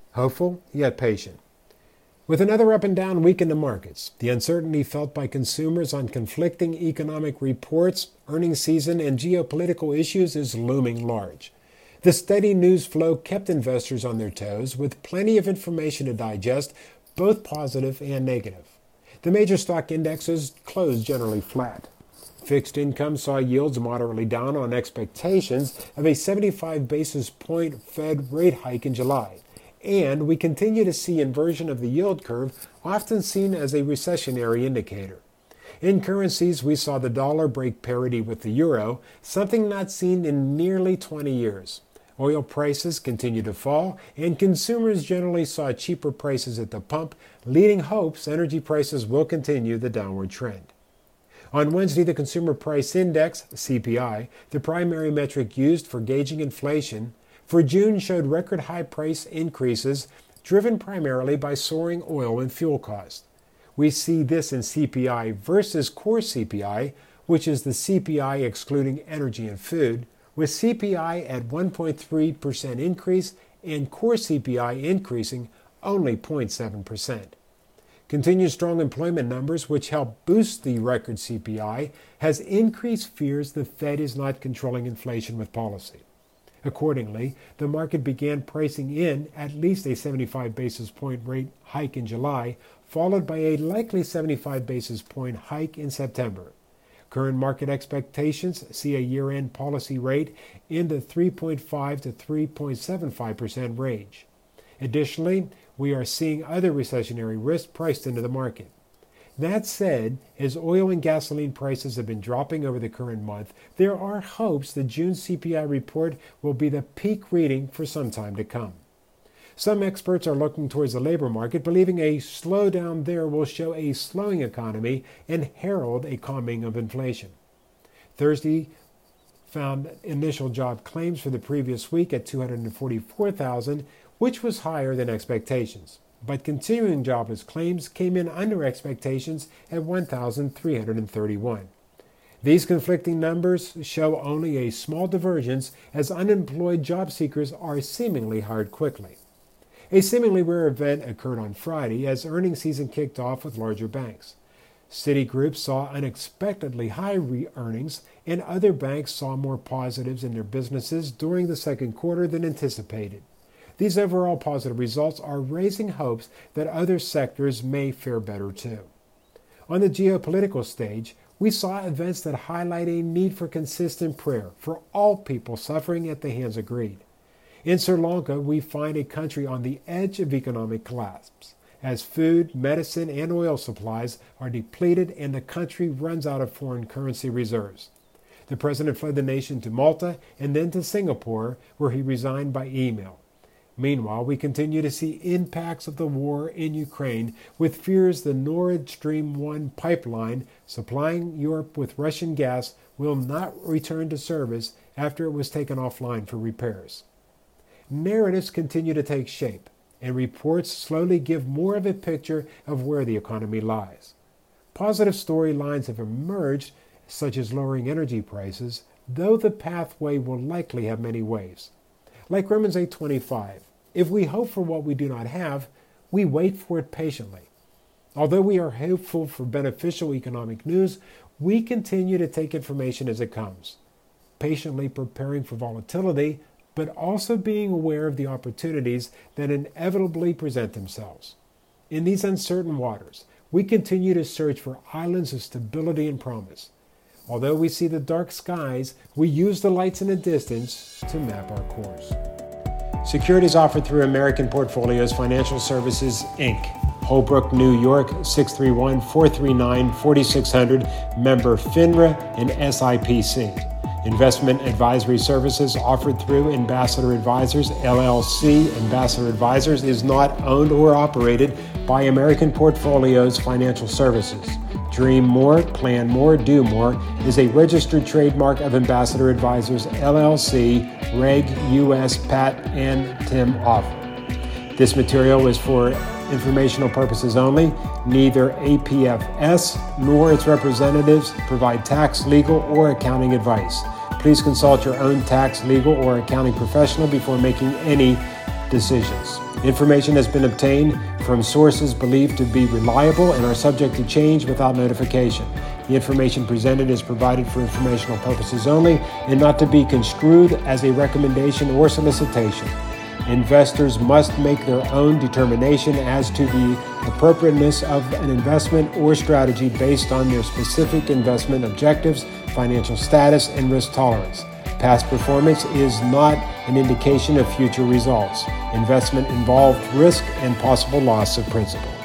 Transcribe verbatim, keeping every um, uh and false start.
hopeful yet patient. With another up and down week in the markets, the uncertainty felt by consumers on conflicting economic reports, earnings season, and geopolitical issues is looming large. The steady news flow kept investors on their toes with plenty of information to digest, both positive and negative. The major stock indexes closed generally flat. Fixed income saw yields moderately down on expectations of a seventy-five basis point Fed rate hike in July. And we continue to see inversion of the yield curve, often seen as a recessionary indicator. In currencies, we saw the dollar break parity with the euro, something not seen in nearly twenty years. Oil prices continue to fall, and consumers generally saw cheaper prices at the pump, leading hopes energy prices will continue the downward trend. On Wednesday, the Consumer Price Index, C P I, the primary metric used for gauging inflation, for June showed record high price increases driven primarily by soaring oil and fuel costs. We see this in C P I versus core C P I, which is the C P I excluding energy and food, with C P I at one point three percent increase and core C P I increasing only zero point seven percent. Continued strong employment numbers, which help boost the record C P I, has increased fears the Fed is not controlling inflation with policy. Accordingly, the market began pricing in at least a seventy-five basis point rate hike in July, followed by a likely seventy-five basis point hike in September. Current market expectations see a year-end policy rate in the three point five to three point seven five percent range. Additionally, we are seeing other recessionary risks priced into the market. That said, as oil and gasoline prices have been dropping over the current month, there are hopes the June C P I report will be the peak reading for some time to come. Some experts are looking towards the labor market, believing a slowdown there will show a slowing economy and herald a calming of inflation. Thursday found initial job claims for the previous week at two hundred forty-four thousand, which was higher than expectations. But continuing jobless claims came in under expectations at one thousand three hundred thirty-one. These conflicting numbers show only a small divergence as unemployed job seekers are seemingly hired quickly. A seemingly rare event occurred on Friday as earnings season kicked off with larger banks. Citigroup saw unexpectedly high re-earnings, and other banks saw more positives in their businesses during the second quarter than anticipated. These overall positive results are raising hopes that other sectors may fare better too. On the geopolitical stage, we saw events that highlight a need for consistent prayer for all people suffering at the hands of greed. In Sri Lanka, we find a country on the edge of economic collapse, as food, medicine, and oil supplies are depleted and the country runs out of foreign currency reserves. The president fled the nation to Malta and then to Singapore, where he resigned by email. Meanwhile, we continue to see impacts of the war in Ukraine, with fears the Nord Stream one pipeline supplying Europe with Russian gas will not return to service after it was taken offline for repairs. Narratives continue to take shape, and reports slowly give more of a picture of where the economy lies. Positive storylines have emerged, such as lowering energy prices, though the pathway will likely have many ways. Like Romans eight twenty-five, if we hope for what we do not have, we wait for it patiently. Although we are hopeful for beneficial economic news, we continue to take information as it comes, patiently preparing for volatility, but also being aware of the opportunities that inevitably present themselves. In these uncertain waters, we continue to search for islands of stability and promise. Although we see the dark skies, we use the lights in the distance to map our course. Securities offered through American Portfolios Financial Services, Incorporated. Holbrook, New York, six three one, four three nine, four six zero zero, member FINRA and S I P C. Investment advisory services offered through Ambassador Advisors, L L C. Ambassador Advisors is not owned or operated by American Portfolios Financial Services. Dream More, Plan More, Do More is a registered trademark of Ambassador Advisors, L L C, Reg U S Pat and Tim Offer. This material is for informational purposes only. Neither A P F S nor its representatives provide tax, legal, or accounting advice. Please consult your own tax, legal, or accounting professional before making any decisions. Information has been obtained from sources believed to be reliable and are subject to change without notification. The information presented is provided for informational purposes only and not to be construed as a recommendation or solicitation. Investors must make their own determination as to the appropriateness of an investment or strategy based on their specific investment objectives, financial status, and risk tolerance. Past performance is not an indication of future results. Investment involved risk and possible loss of principal.